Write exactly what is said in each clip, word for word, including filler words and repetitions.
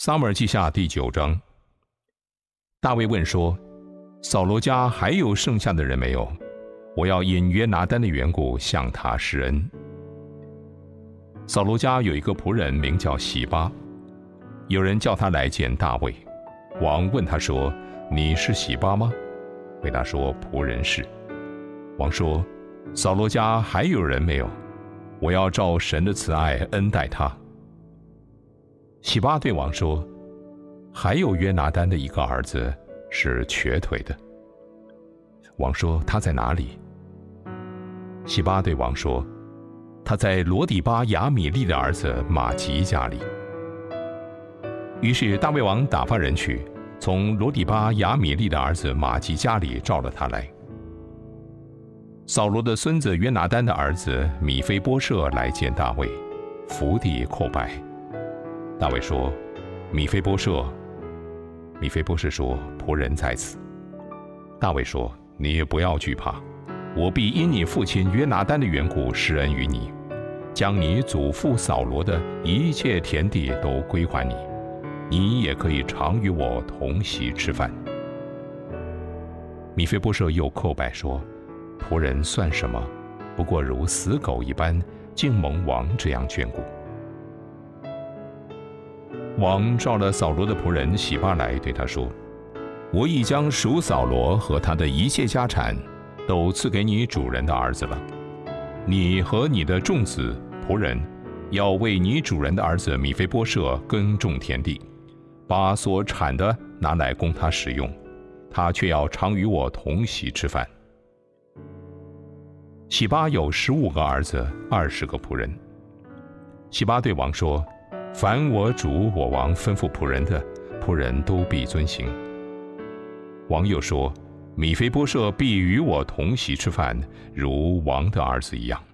撒母耳记下第九章，大卫问说：扫罗家还有剩下的人没有？我要因约拿单的缘故向他施恩。扫罗家有一个仆人名叫洗巴，有人叫他来见大卫。王问他说：你是洗巴吗？回答说：仆人是。王说：扫罗家还有人没有？我要照神的慈爱恩待他。洗巴对王说：还有约拿单的一个儿子是瘸腿的。王说：他在哪里？洗巴对王说：他在罗底巴亚米利的儿子马吉家里。于是大卫王打发人去，从罗底巴亚米利的儿子马吉家里召了他来。扫罗的孙子约拿单的儿子米非波设来见大卫，伏地叩拜。大卫说：米非波设。米非波设说：仆人在此。大卫说：你也不要惧怕，我必因你父亲约拿单的缘故施恩于你，将你祖父扫罗的一切田地都归还你，你也可以常与我同席吃饭。米非波设又叩拜说：仆人算什么？不过如死狗一般，竟蒙王这样眷顾。王召了扫罗的仆人洗巴来，对他说：我已将属扫罗和他的一切家产都赐给你主人的儿子了。你和你的众子仆人要为你主人的儿子米非波设耕种田地，把所产的拿来供他使用，他却要常与我同席吃饭。洗巴有十五个儿子，二十个仆人。洗巴对王说：凡我主我王吩咐仆人的，仆人都必遵行。王又说：米非波设必与我同席吃饭，如王的儿子一样。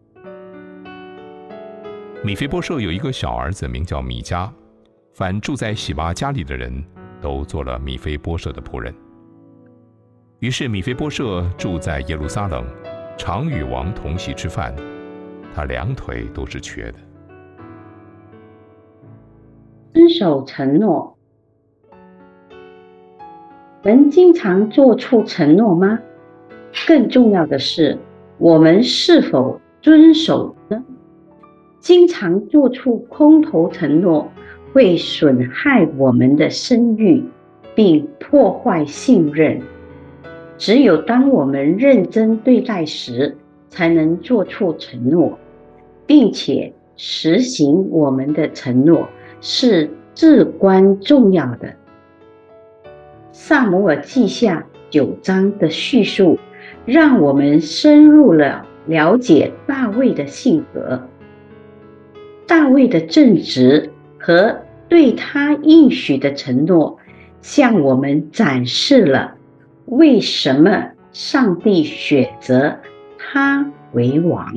米非波设有一个小儿子名叫米迦，凡住在洗巴家里的人都做了米非波设的仆人。于是米非波设住在耶路撒冷，常与王同席吃饭，他两腿都是瘸的。 遵守承诺。人经常做出承诺吗？更重要的是，我们是否遵守呢？经常做出空头承诺，会损害我们的声誉，并破坏信任。只有当我们认真对待时，才能做出承诺，并且实行我们的承诺是至关重要的。撒母耳记下九章的叙述，让我们深入了了解大卫的性格。大卫的正直和对他应许的承诺，向我们展示了为什么上帝选择他为王。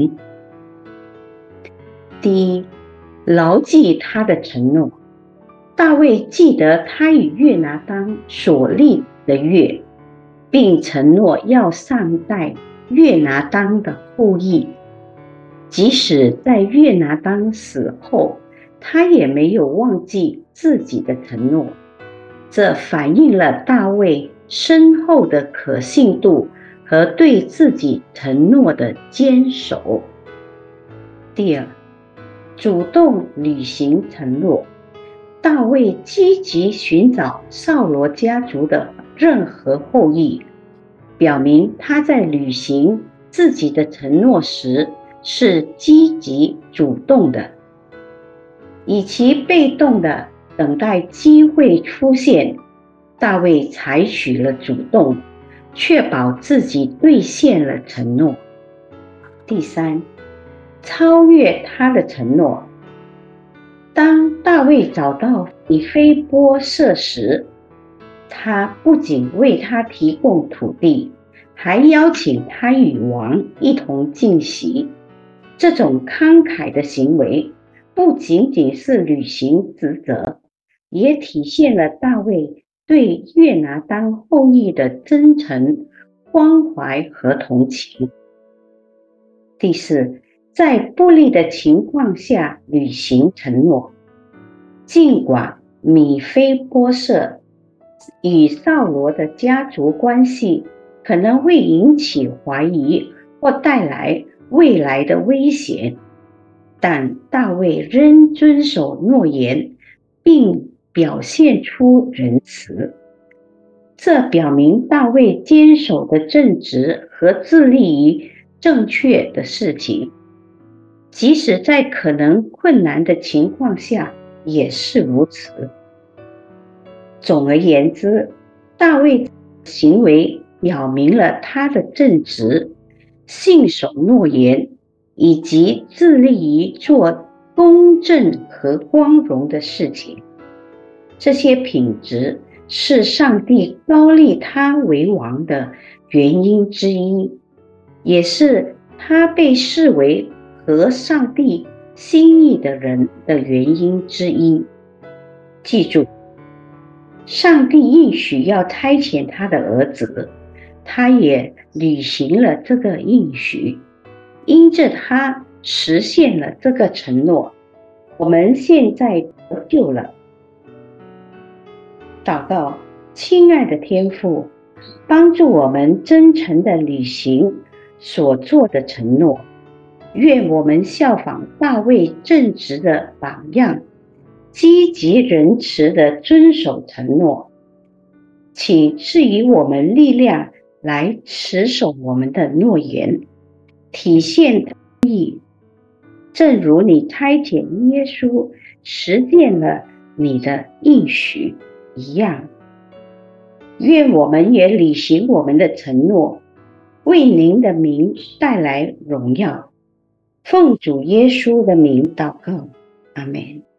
第一，牢记他的承诺。大卫记得他与约拿单所立的约，并承诺要善待约拿单的后裔。即使在约拿单死后，他也没有忘记自己的承诺。这反映了大卫深厚的可信度和对自己承诺的坚守。第二，主动履行承诺。大卫积极寻找扫罗家族的任何后裔，表明他在履行自己的承诺时是积极主动的。与其被动的等待机会出现，大卫采取了主动，确保自己兑现了承诺。第三，超越他的承诺。当大卫找到米非波设时，他不仅为他提供土地，还邀请他与王一同进席。这种慷慨的行为不仅仅是履行职责，也体现了大卫对约拿单后裔的真诚关怀和同情。第四，在不利的情况下履行承诺。尽管米非波设与扫罗的家族关系可能会引起怀疑或带来未来的危险，但大卫仍遵守诺言，并表现出仁慈。这表明大卫坚守的正直和致力于正确的事情，即使在可能困难的情况下也是如此。总而言之，大卫的行为表明了他的正直、信守诺言以及致力于做公正和光荣的事情。这些品质是上帝高立他为王的原因之一，也是他被视为合上帝心意的人的原因之一。记住，上帝应许要差遣他的儿子，他也履行了这个应许，因着他实现了这个承诺，我们现在得救了。祷告，亲爱的天父，帮助我们真诚地履行所做的承诺，愿我们效仿大卫正直的榜样，积极仁慈地遵守承诺。请赐予我们力量来持守我们的诺言，体现公义，正如你差遣耶稣实践了你的应许一样。愿我们也履行我们的承诺，为您的名带来荣耀。奉主耶稣的名祷告，阿们。